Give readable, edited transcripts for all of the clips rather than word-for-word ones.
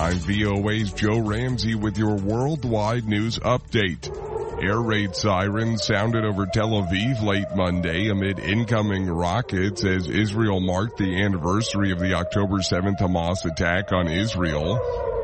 I'm VOA's Joe Ramsey with your worldwide news update. Air raid sirens sounded over Tel Aviv late Monday amid incoming rockets as Israel marked the anniversary of the October 7th Hamas attack on Israel.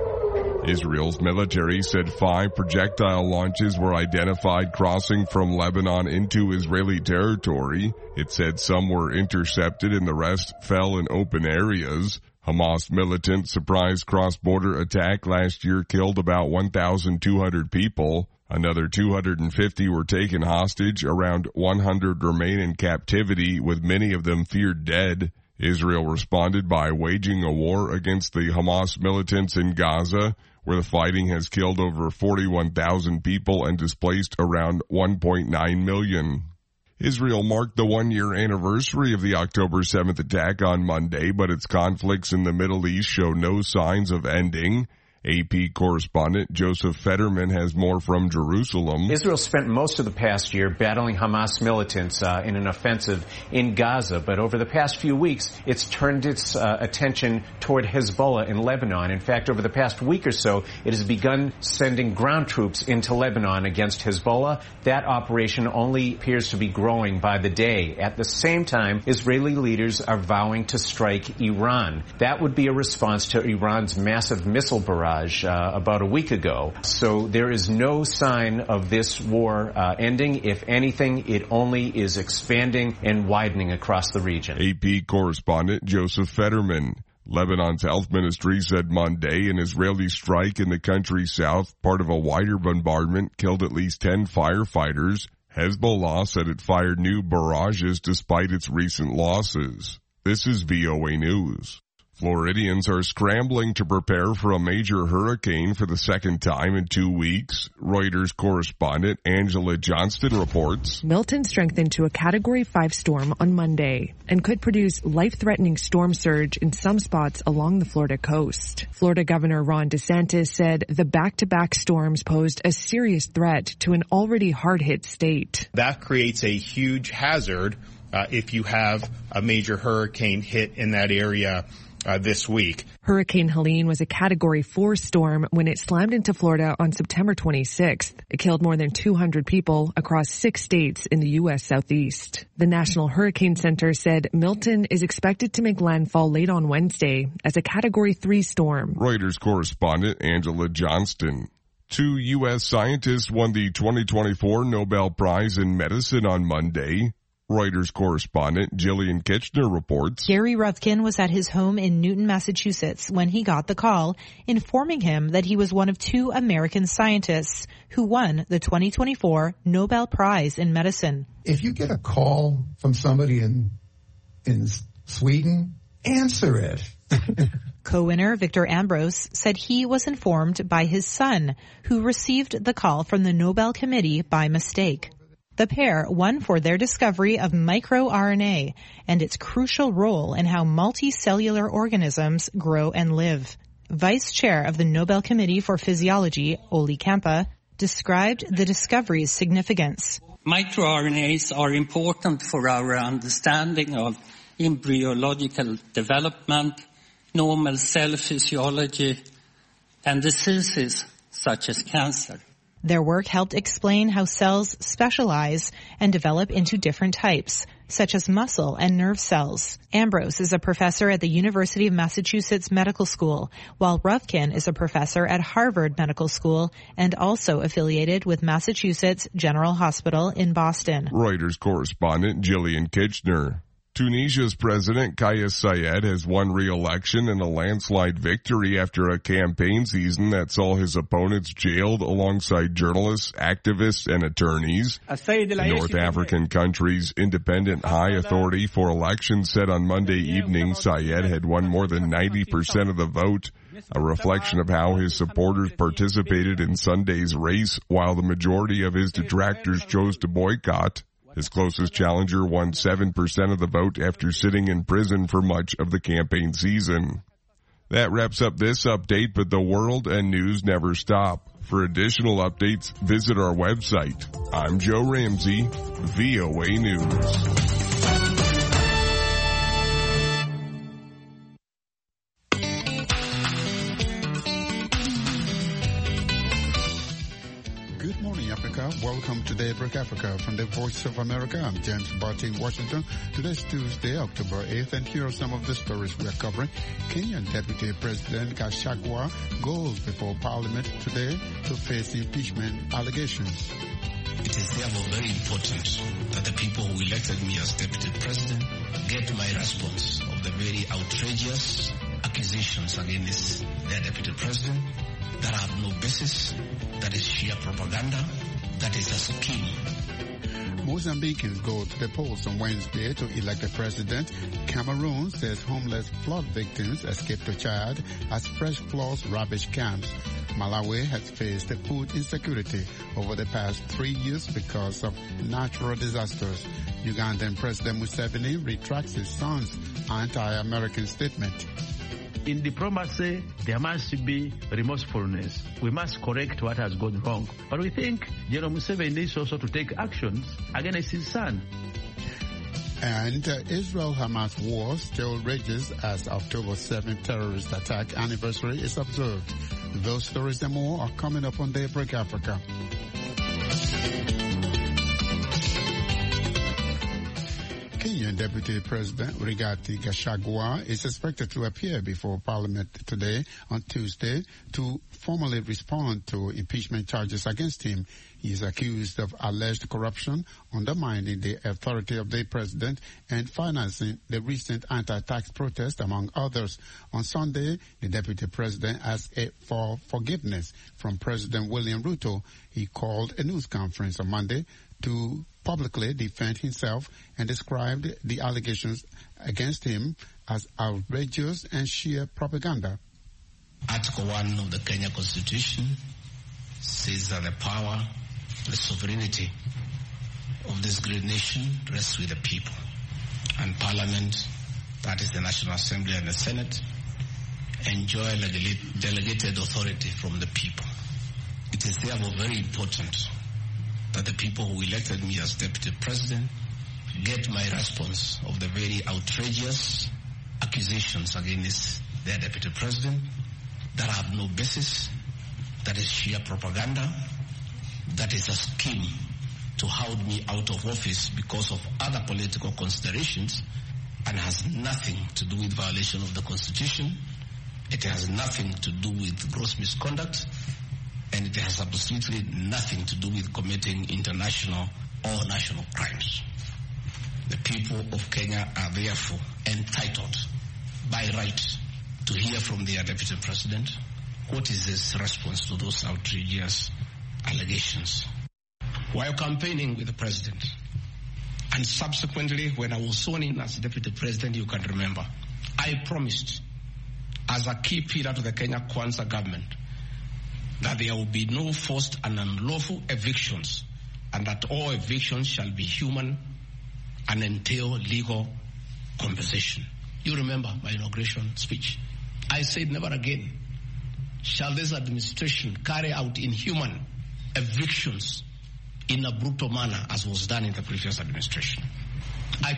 Israel's military said 5 projectile launches were identified crossing from Lebanon into Israeli territory. It said some were intercepted and the rest fell in open areas. Hamas militant surprise cross-border attack last year killed about 1,200 people. Another 250 were taken hostage. Around 100 remain in captivity, with many of them feared dead. Israel responded by waging a war against the Hamas militants in Gaza, where the fighting has killed over 41,000 people and displaced around 1.9 million. Israel marked the 1-year anniversary of the October 7th attack on Monday, but its conflicts in the Middle East show no signs of ending. AP correspondent Joseph Fetterman has more from Jerusalem. Israel spent most of the past year battling Hamas militants in an offensive in Gaza, but over the past few weeks, it's turned its attention toward Hezbollah in Lebanon. In fact, over the past week or so, it has begun sending ground troops into Lebanon against Hezbollah. That operation only appears to be growing by the day. At the same time, Israeli leaders are vowing to strike Iran. That would be a response to Iran's massive missile barrage about a week ago. So there is no sign of this war ending. If anything, it only is expanding and widening across the region. AP correspondent Joseph Fetterman. Lebanon's health ministry said Monday an Israeli strike in the country's south, part of a wider bombardment, killed at least 10 firefighters. Hezbollah said it fired new barrages despite its recent losses. This is VOA News. Floridians are scrambling to prepare for a major hurricane for the second time in 2 weeks. Reuters correspondent Angela Johnston reports. Milton strengthened to a Category 5 storm on Monday and could produce life-threatening storm surge in some spots along the Florida coast. Florida Governor Ron DeSantis said the back-to-back storms posed a serious threat to an already hard-hit state. That creates a huge hazard if you have a major hurricane hit in that area this week. Hurricane Helene was a Category 4 storm when it slammed into Florida on September 26th. It killed more than 200 people across 6 states in the U.S. Southeast. The National Hurricane Center said Milton is expected to make landfall late on Wednesday as a Category 3 storm. Reuters correspondent Angela Johnston. 2 U.S. scientists won the 2024 Nobel Prize in Medicine on Monday. Reuters correspondent Jillian Kitchener reports. Gary Ruvkin was at his home in Newton, Massachusetts when he got the call, informing him that he was one of 2 American scientists who won the 2024 Nobel Prize in Medicine. If you get a call from somebody in Sweden, answer it. Co-winner Victor Ambros said he was informed by his son, who received the call from the Nobel Committee by mistake. The pair won for their discovery of microRNA and its crucial role in how multicellular organisms grow and live. Vice Chair of the Nobel Committee for Physiology, Olli Kampa, described the discovery's significance. MicroRNAs are important for our understanding of embryological development, normal cell physiology, and diseases such as cancer. Their work helped explain how cells specialize and develop into different types, such as muscle and nerve cells. Ambros is a professor at the University of Massachusetts Medical School, while Ruvkin is a professor at Harvard Medical School and also affiliated with Massachusetts General Hospital in Boston. Reuters correspondent Jillian Kitchener. Tunisia's President Kais Saied has won re-election in a landslide victory after a campaign season that saw his opponents jailed alongside journalists, activists, and attorneys. The North African country's independent high authority for elections said on Monday evening Saied had won more than 90% of the vote, a reflection of how his supporters participated in Sunday's race while the majority of his detractors chose to boycott. His closest challenger won 7% of the vote after sitting in prison for much of the campaign season. That wraps up this update, but the world and news never stop. For additional updates, visit our website. I'm Joe Ramsey, VOA News. Welcome to Daybreak Africa from the Voice of America. I'm James Barty in Washington. Today's Tuesday, October 8th, and here are some of the stories we are covering. Kenyan Deputy President Gachagua goes before Parliament today to face impeachment allegations. It is therefore very important that the people who elected me as Deputy President get my response of the very outrageous accusations against their Deputy President that have no basis, that is sheer propaganda, that is a scheme. Mozambicans go to the polls on Wednesday to elect a president. Cameroon says homeless flood victims escape to Chad as fresh floods ravage camps. Malawi has faced food insecurity over the past 3 years because of natural disasters. Ugandan President Museveni retracts his son's anti-American statement. In diplomacy, there must be remorsefulness. We must correct what has gone wrong. But we think General Museveni needs also to take actions against his son. And Israel-Hamas war still rages as October 7th terrorist attack anniversary is observed. Those stories and more are coming up on Daybreak Africa. Kenyan Deputy President Rigathi Gachagua is expected to appear before Parliament today on Tuesday to formally respond to impeachment charges against him. He is accused of alleged corruption, undermining the authority of the president, and financing the recent anti-tax protest, among others. On Sunday, the Deputy President asked for forgiveness from President William Ruto. He called a news conference on Monday to publicly defend himself and described the allegations against him as outrageous and sheer propaganda. Article 1 of the Kenya Constitution says that the power, the sovereignty of this great nation rests with the people. And Parliament, that is the National Assembly and the Senate, enjoy delegated authority from the people. It is therefore very important that the people who elected me as Deputy President get my response of the very outrageous accusations against their Deputy President that have no basis, that is sheer propaganda, that is a scheme to hold me out of office because of other political considerations, and has nothing to do with violation of the Constitution. It has nothing to do with gross misconduct, and it has absolutely nothing to do with committing international or national crimes. The people of Kenya are therefore entitled by right to hear from their Deputy President what is his response to those outrageous allegations. While campaigning with the President, and subsequently when I was sworn in as Deputy President, you can remember, I promised as a key pillar to the Kenya Kwanza government that there will be no forced and unlawful evictions, and that all evictions shall be human and entail legal compensation. You remember my inauguration speech. I said never again shall this administration carry out inhuman evictions in a brutal manner as was done in the previous administration. I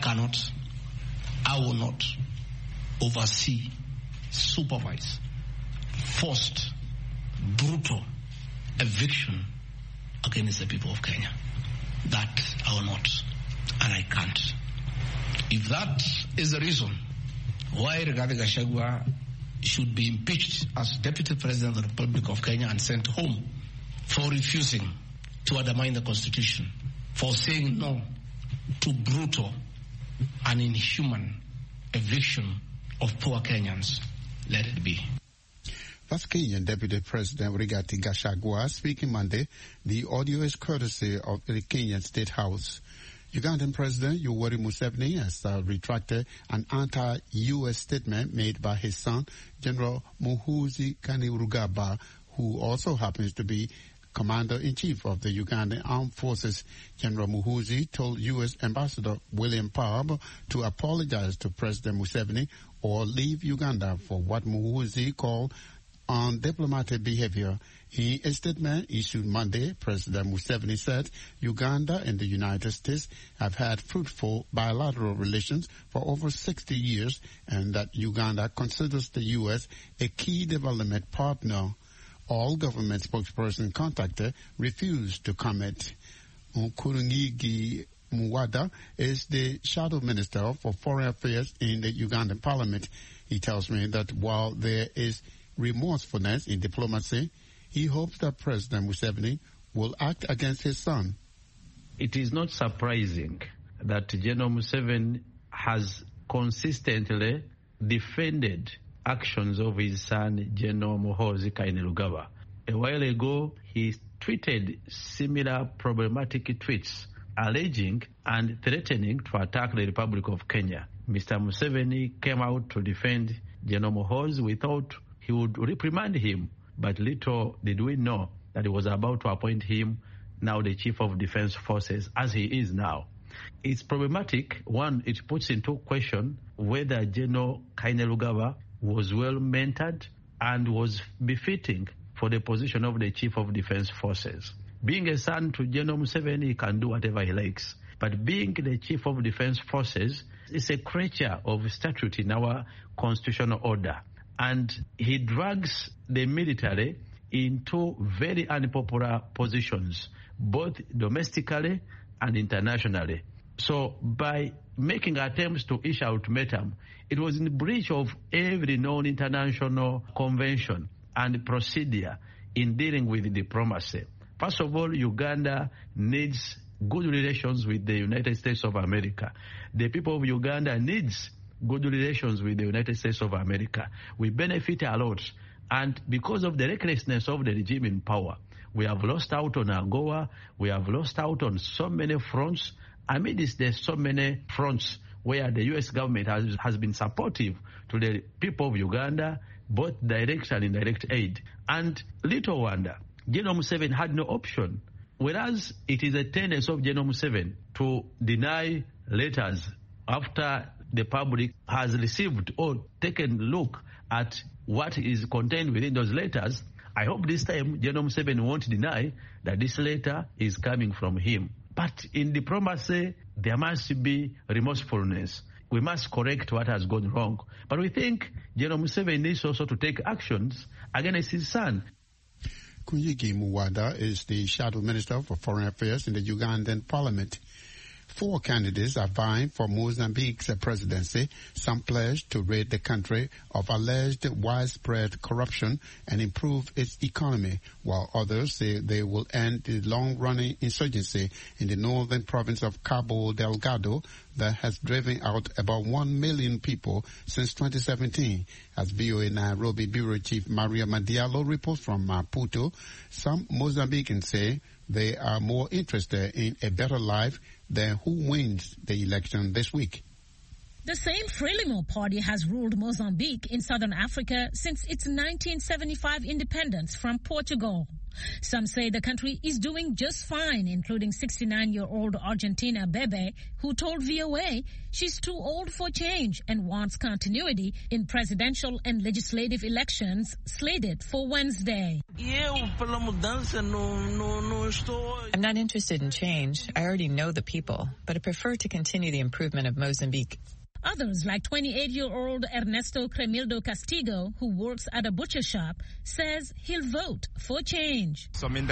will not oversee, supervise, forced, brutal eviction against the people of Kenya. That I will not, and I can't. If that is the reason why Rigathi Gachagua should be impeached as Deputy President of the Republic of Kenya and sent home for refusing to undermine the Constitution, for saying no to brutal and inhuman eviction of poor Kenyans, let it be. That's Kenyan Deputy President Rigathi Gachagua speaking Monday. The audio is courtesy of the Kenyan State House. Ugandan President Yoweri Museveni has retracted an anti-U.S. statement made by his son, General Muhoozi Kainerugaba, who also happens to be Commander-in-Chief of the Ugandan Armed Forces. General Muhoozi told U.S. Ambassador William Parb to apologize to President Museveni or leave Uganda for what Muhoozi called undiplomatic behavior. In a statement issued Monday, President Museveni said Uganda and the United States have had fruitful bilateral relations for over 60 years and that Uganda considers the U.S. a key development partner. All government spokesperson contacted refused to comment. Nkurunigi Muwada is the shadow minister for foreign affairs in the Ugandan parliament. He tells me that while there is remorsefulness in diplomacy, he hopes that President Museveni will act against his son. It is not surprising that General Museveni has consistently defended actions of his son, General Muhoozi Kainerugaba. A while ago, he tweeted similar problematic tweets, alleging and threatening to attack the Republic of Kenya. Mr. Museveni came out to defend General Muhoozi. We thought he would reprimand him, but little did we know that he was about to appoint him now the Chief of Defense Forces, as he is now. It's problematic. One, it puts into question whether General Kainerugaba was well mentored and was befitting for the position of the Chief of Defense Forces. Being a son to General Museveni, he can do whatever he likes. But being the Chief of Defense Forces is a creature of statute in our constitutional order. And he drags the military into very unpopular positions, both domestically and internationally. So by making attempts to issue ultimatum, it was in breach of every known international convention and procedure in dealing with diplomacy. First of all, Uganda needs good relations with the United States of America. The people of Uganda needs good relations with the United States of America. We benefit a lot. And because of the recklessness of the regime in power, we have lost out on AGOA. We have lost out on so many fronts. Amidst there's so many fronts where the U.S. government has been supportive to the people of Uganda, both direct and indirect aid. And little wonder, General Museveni had no option. Whereas it is a tendency of General Museveni to deny letters after the public has received or taken a look at what is contained within those letters, I hope this time General Museveni won't deny that this letter is coming from him. But in diplomacy, there must be remorsefulness. We must correct what has gone wrong. But we think General Museveni needs also to take actions against his son. Nkurunigi Muwada is the shadow minister for foreign affairs in the Ugandan parliament. 4 candidates are vying for Mozambique's presidency. Some pledge to rid the country of alleged widespread corruption and improve its economy, while others say they will end the long-running insurgency in the northern province of Cabo Delgado that has driven out about 1 million people since 2017. As VOA Nairobi Bureau Chief Maria Madiallo reports from Maputo, some Mozambicans say they are more interested in a better life than who wins the election this week. The same Frelimo party has ruled Mozambique in southern Africa since its 1975 independence from Portugal. Some say the country is doing just fine, including 69-year-old Argentina Bebe, who told VOA she's too old for change and wants continuity in presidential and legislative elections slated for Wednesday. I'm not interested in change. I already know the people, but I prefer to continue the improvement of Mozambique. Others, like 28-year-old Ernesto Cremildo Castigo, who works at a butcher shop, says he'll vote for change.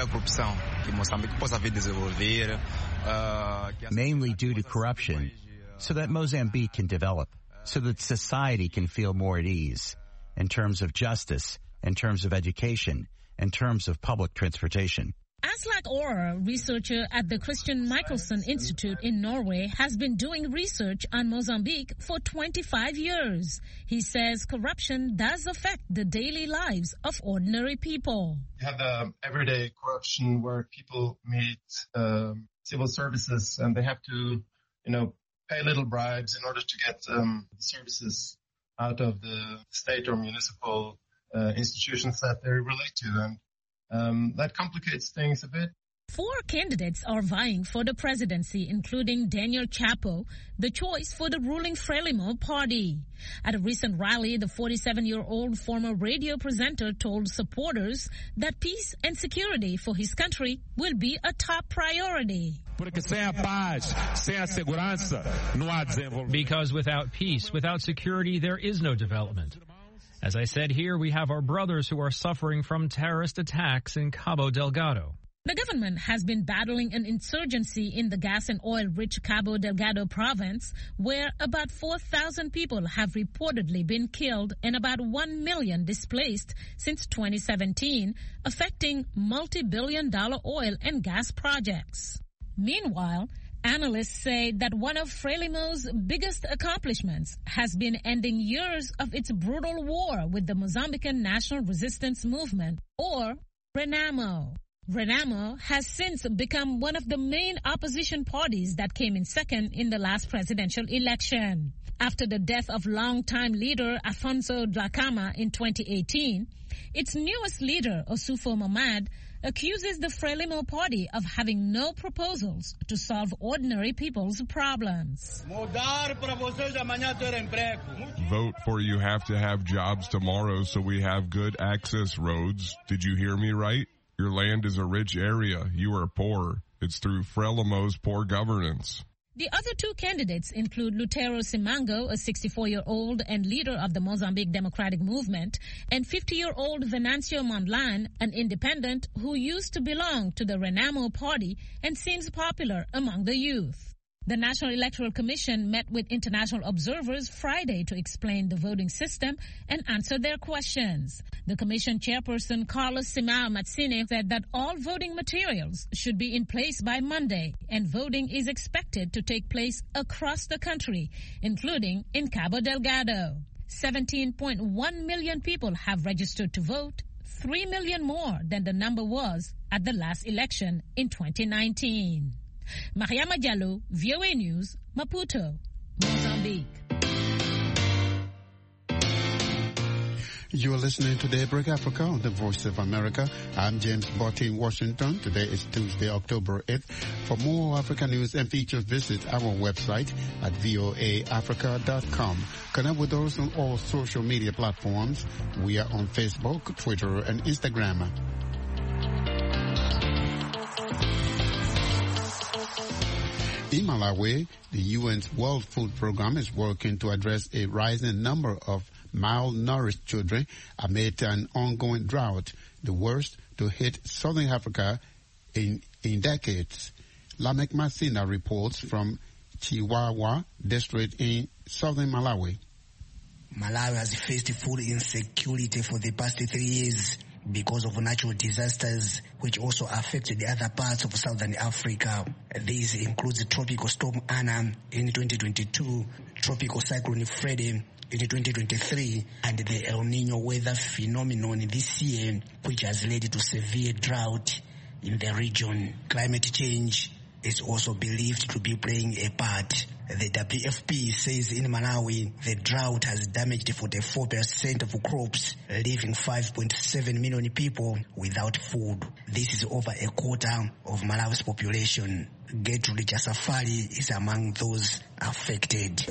Mainly due to corruption, so that Mozambique can develop, so that society can feel more at ease, in terms of justice, in terms of education, in terms of public transportation. Aslak Ora, researcher at the Christian Michelson Institute in Norway, has been doing research on Mozambique for 25 years. He says corruption does affect the daily lives of ordinary people. You have the everyday corruption where people meet civil services and they have to, pay little bribes in order to get services out of the state or municipal institutions that they relate to. And that complicates things a bit. 4 candidates are vying for the presidency, including Daniel Chapo, the choice for the ruling Frelimo party. At a recent rally, the 47-year-old former radio presenter told supporters that peace and security for his country will be a top priority. Because without peace, without security, there is no development. As I said here, we have our brothers who are suffering from terrorist attacks in Cabo Delgado. The government has been battling an insurgency in the gas and oil-rich Cabo Delgado province, where about 4,000 people have reportedly been killed and about 1 million displaced since 2017, affecting multi-billion-dollar oil and gas projects. Meanwhile, analysts say that one of Frelimo's biggest accomplishments has been ending years of its brutal war with the Mozambican National Resistance Movement, or RENAMO. RENAMO has since become one of the main opposition parties that came in second in the last presidential election. After the death of longtime leader Afonso Dhlakama in 2018, its newest leader, Osufo Mamad, accuses the Frelimo party of having no proposals to solve ordinary people's problems. Vote for You Have to Have Jobs tomorrow so we have good access roads. Did you hear me right? Your land is a rich area. You are poor. It's through Frelimo's poor governance. The other two candidates include Lutero Simango, a 64-year-old and leader of the Mozambique Democratic Movement, and 50-year-old Venancio Mondlane, an independent who used to belong to the RENAMO party and seems popular among the youth. The National Electoral Commission met with international observers Friday to explain the voting system and answer their questions. The Commission chairperson, Carlos Simao Matsine, said that all voting materials should be in place by Monday, and voting is expected to take place across the country, including in Cabo Delgado. 17.1 million people have registered to vote, 3 million more than the number was at the last election in 2019. Mariama Diallo, VOA News, Maputo, Mozambique. You are listening to Daybreak Africa on the Voice of America. I'm James Botti in Washington. Today is Tuesday, October 8th. For more African news and features, visit our website at voaafrica.com. Connect with us on all social media platforms. We are on Facebook, Twitter, and Instagram. In Malawi, the UN's World Food Program is working to address a rising number of malnourished children amid an ongoing drought, the worst to hit Southern Africa in decades. Lamek Masina reports from Chiwawa district in southern Malawi. Malawi has faced food insecurity for the past 3 years because of natural disasters, which also affected the other parts of southern Africa. These include Tropical Storm Anna in 2022, Tropical Cyclone Freddy in 2023, and the El Nino weather phenomenon this year, which has led to severe drought in the region. Climate change is also believed to be playing a part. The WFP says in Malawi, the drought has damaged 44% of crops, leaving 5.7 million people without food. This is over a quarter of Malawi's population. Gertrude Chasafari is among those affected.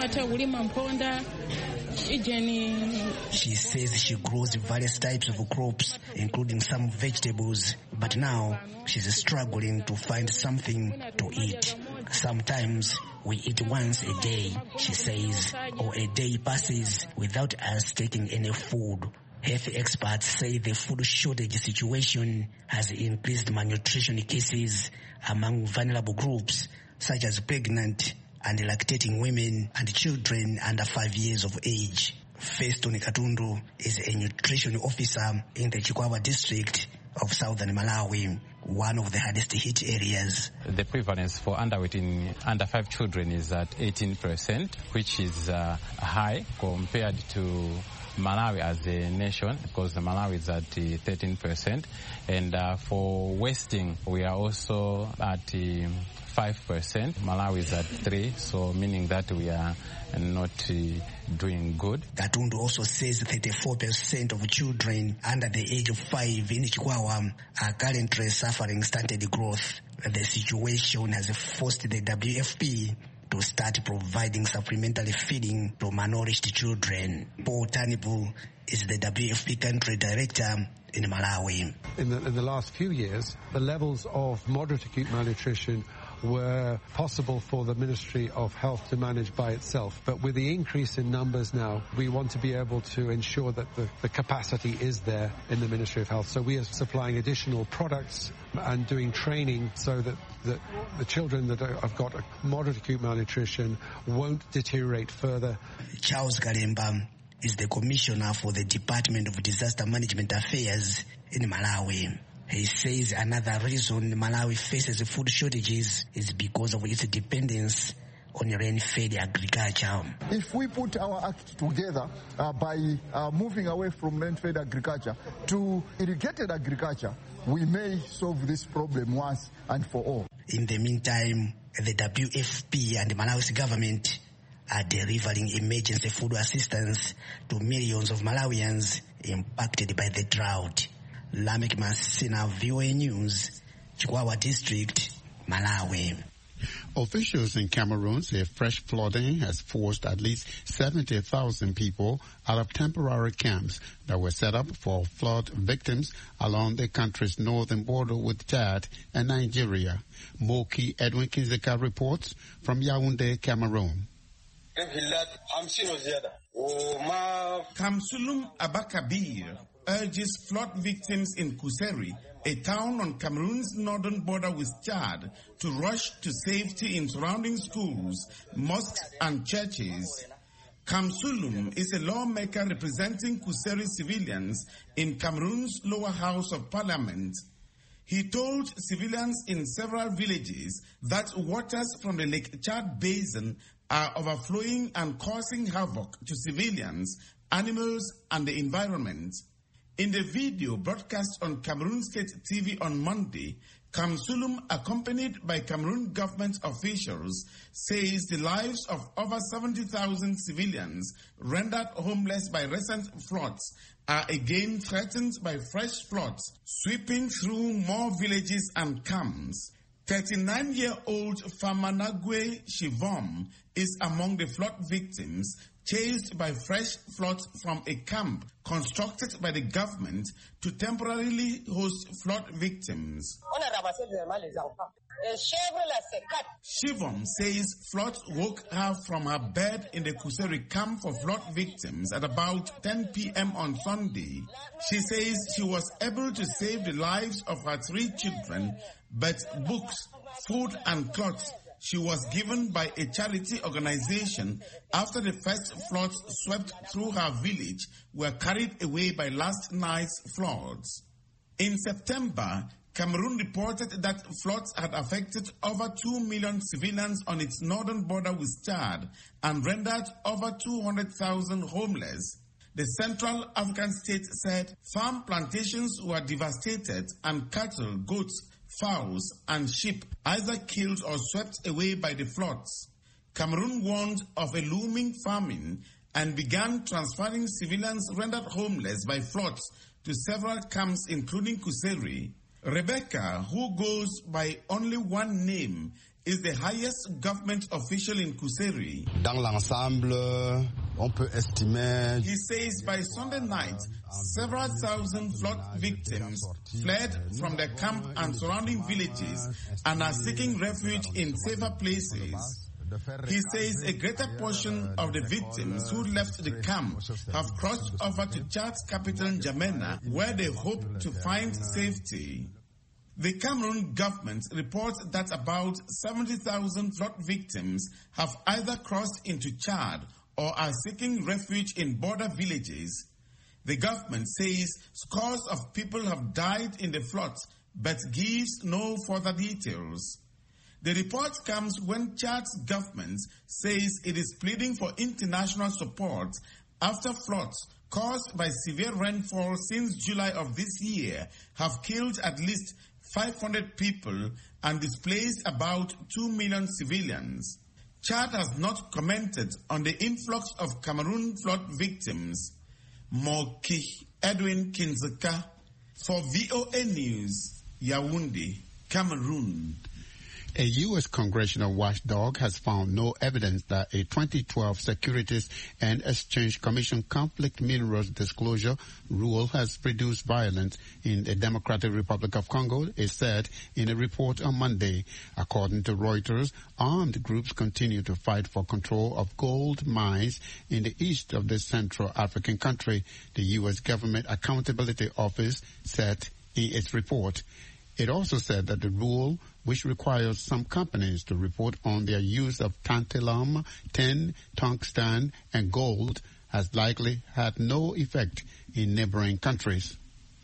She says she grows various types of crops, including some vegetables, but now she's struggling to find something to eat. Sometimes we eat once a day, she says, or a day passes without us taking any food. Health experts say the food shortage situation has increased malnutrition cases among vulnerable groups, such as pregnant and lactating women and children under 5 years of age. Feston Katundu is a nutrition officer in the Chikwawa district of southern Malawi, one of the hardest hit areas. The prevalence for underweight in under 5 children is at 18%, which is high compared to Malawi as a nation, because Malawi is at 13%. And for wasting, we are also at 5%. Malawi is at 3%, so meaning that we are not doing good. Katundu also says 34% of children under the age of 5 in Chikwawa are currently suffering stunted growth. The situation has forced the WFP to start providing supplementary feeding to malnourished children. Paul Tanibu is the WFP country director in Malawi. In the last few years, the levels of moderate acute malnutrition were possible for the Ministry of Health to manage by itself. But with the increase in numbers now, we want to be able to ensure that the capacity is there in the Ministry of Health. So we are supplying additional products and doing training so that the children that have got a moderate acute malnutrition won't deteriorate further. Charles Kalemba is the Commissioner for the Department of Disaster Management Affairs in Malawi. He says another reason Malawi faces food shortages is because of its dependence on rain-fed agriculture. If we put our act together by moving away from rain-fed agriculture to irrigated agriculture, we may solve this problem once and for all. In the meantime, the WFP and Malawi's government are delivering emergency food assistance to millions of Malawians impacted by the drought. Lamek Masina, VOA News, Chikwawa District, Malawi. Officials in Cameroon say fresh flooding has forced at least 70,000 people out of temporary camps that were set up for flood victims along the country's northern border with Chad and Nigeria. Moki Edwin Kinzeka reports from Yaoundé, Cameroon. Kamsulum Abakabir urges flood victims in Kuseri, a town on Cameroon's northern border with Chad, to rush to safety in surrounding schools, mosques and churches. Kamsulum is a lawmaker representing Kuseri civilians in Cameroon's lower house of parliament. He told civilians in several villages that waters from the Lake Chad basin are overflowing and causing havoc to civilians, animals and the environment. In the video broadcast on Cameroon State TV on Monday, Kamsulum, accompanied by Cameroon government officials, says the lives of over 70,000 civilians rendered homeless by recent floods are again threatened by fresh floods sweeping through more villages and camps. 39-year-old Famanagwe Shivom is among the flood victims chased by fresh floods from a camp constructed by the government to temporarily host flood victims. Shivom says floods woke her from her bed in the Kuseri camp for flood victims at about 10 p.m. on Sunday. She says she was able to save the lives of her 3 children, but books, food and clothes she was given by a charity organization after the first floods swept through her village were carried away by last night's floods. In September, Cameroon reported that floods had affected over 2 million civilians on its northern border with Chad and rendered over 200,000 homeless. The Central African state said farm plantations were devastated and cattle, goats, fowls and sheep either killed or swept away by the floods. Cameroon warned of a looming famine and began transferring civilians rendered homeless by floods to several camps including Kuseri. Rebecca, who goes by only one name, is the highest government official in Kuseri. Dans l'ensemble, on peut estimer. He says by Sunday night, several thousand flood victims fled from their camp and surrounding villages and are seeking refuge in safer places. He says a greater portion of the victims who left the camp have crossed over to Chad's capital N'Djamena, where they hope to find safety. The Cameroon government reports that about 70,000 flood victims have either crossed into Chad or are seeking refuge in border villages. The government says scores of people have died in the floods, but gives no further details. The report comes when Chad's government says it is pleading for international support after floods caused by severe rainfall since July of this year have killed at least 500 people and displaced about 2 million civilians. Chad has not commented on the influx of Cameroon flood victims. Moki Edwin Kinzeka for VOA News, Yaoundé, Cameroon. A U.S. congressional watchdog has found no evidence that a 2012 Securities and Exchange Commission conflict minerals disclosure rule has produced violence in the Democratic Republic of Congo, it said in a report on Monday. According to Reuters, armed groups continue to fight for control of gold mines in the east of the Central African country, the U.S. Government Accountability Office said in its report. It also said that the rule, which requires some companies to report on their use of tantalum, tin, tungsten, and gold, has likely had no effect in neighboring countries.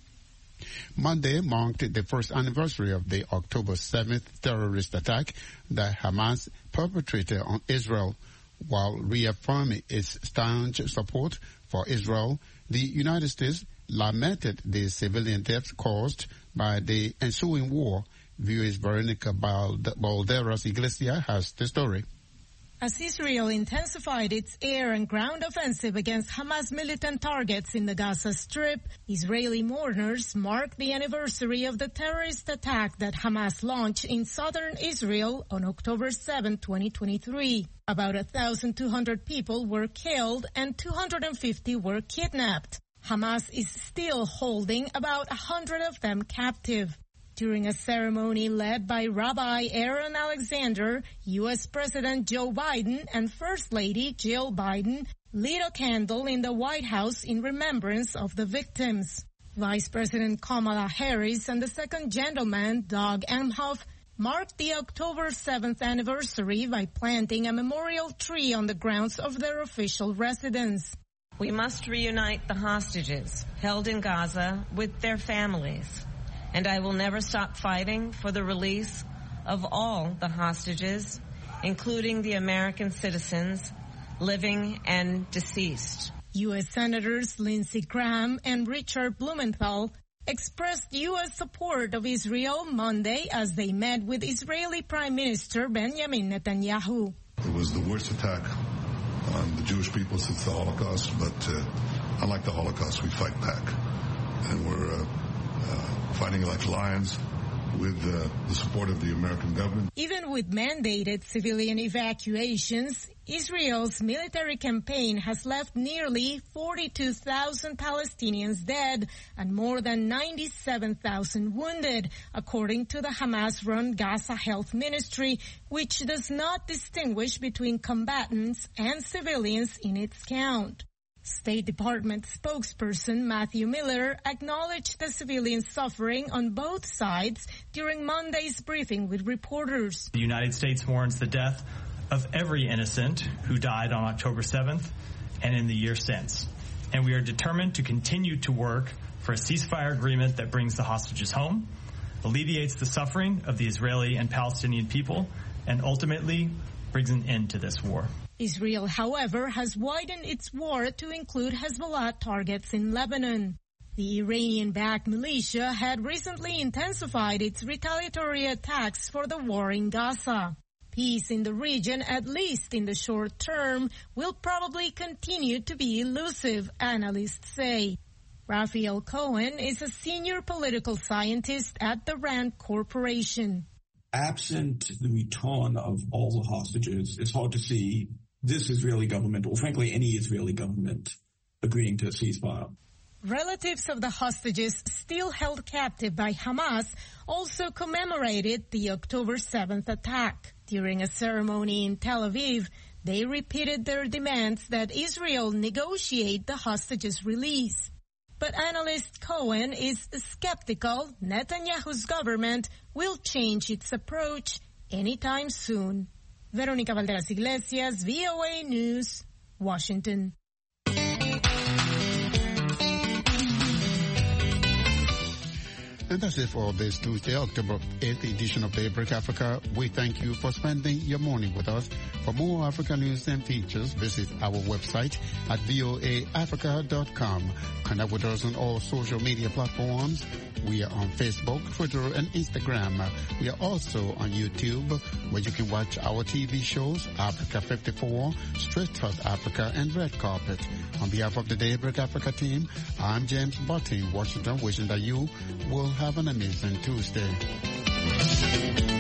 Monday marked the first anniversary of the October 7th terrorist attack that Hamas perpetrated on Israel. While reaffirming its staunch support for Israel, the United States lamented the civilian deaths caused by the ensuing war. VOA's Veronica Balderas Iglesias has the story. As Israel intensified its air and ground offensive against Hamas militant targets in the Gaza Strip, Israeli mourners marked the anniversary of the terrorist attack that Hamas launched in southern Israel on October 7, 2023. About 1,200 people were killed and 250 were kidnapped. Hamas is still holding about 100 of them captive. During a ceremony led by Rabbi Aaron Alexander, U.S. President Joe Biden and First Lady Jill Biden lit a candle in the White House in remembrance of the victims. Vice President Kamala Harris and the second gentleman, Doug Emhoff, marked the October 7th anniversary by planting a memorial tree on the grounds of their official residence. We must reunite the hostages held in Gaza with their families. And I will never stop fighting for the release of all the hostages, including the American citizens, living and deceased. U.S. Senators Lindsey Graham and Richard Blumenthal expressed U.S. support of Israel Monday as they met with Israeli Prime Minister Benjamin Netanyahu. It was the worst attack on the Jewish people since the Holocaust, but unlike the Holocaust, we fight back. And we're fighting like lions with the support of the American government. Even with mandated civilian evacuations, Israel's military campaign has left nearly 42,000 Palestinians dead and more than 97,000 wounded, according to the Hamas-run Gaza Health Ministry, which does not distinguish between combatants and civilians in its count. State Department spokesperson Matthew Miller acknowledged the civilian suffering on both sides during Monday's briefing with reporters. The United States mourns the death of every innocent who died on October 7th and in the year since. And we are determined to continue to work for a ceasefire agreement that brings the hostages home, alleviates the suffering of the Israeli and Palestinian people, and ultimately brings an end to this war. Israel, however, has widened its war to include Hezbollah targets in Lebanon. The Iranian-backed militia had recently intensified its retaliatory attacks for the war in Gaza. Peace in the region, at least in the short term, will probably continue to be elusive, analysts say. Raphael Cohen is a senior political scientist at the Rand Corporation. Absent the return of all the hostages, it's hard to see this Israeli government, or frankly any Israeli government, agreeing to a ceasefire. Relatives of the hostages still held captive by Hamas also commemorated the October 7th attack. During a ceremony in Tel Aviv, they repeated their demands that Israel negotiate the hostages' release. But analyst Cohen is skeptical Netanyahu's government will change its approach anytime soon. Veronica Valderas Iglesias, VOA News, Washington. And that's it for this Tuesday, October 8th edition of Daybreak Africa. We thank you for spending your morning with us. For more Africa news and features, visit our website at voaafrica.com. Connect with us on all social media platforms. We are on Facebook, Twitter, and Instagram. We are also on YouTube, where you can watch our TV shows, Africa 54, Straight Talk Africa, and Red Carpet. On behalf of the Daybreak Africa team, I'm James Butty in Washington, wishing that you will have an amazing Tuesday.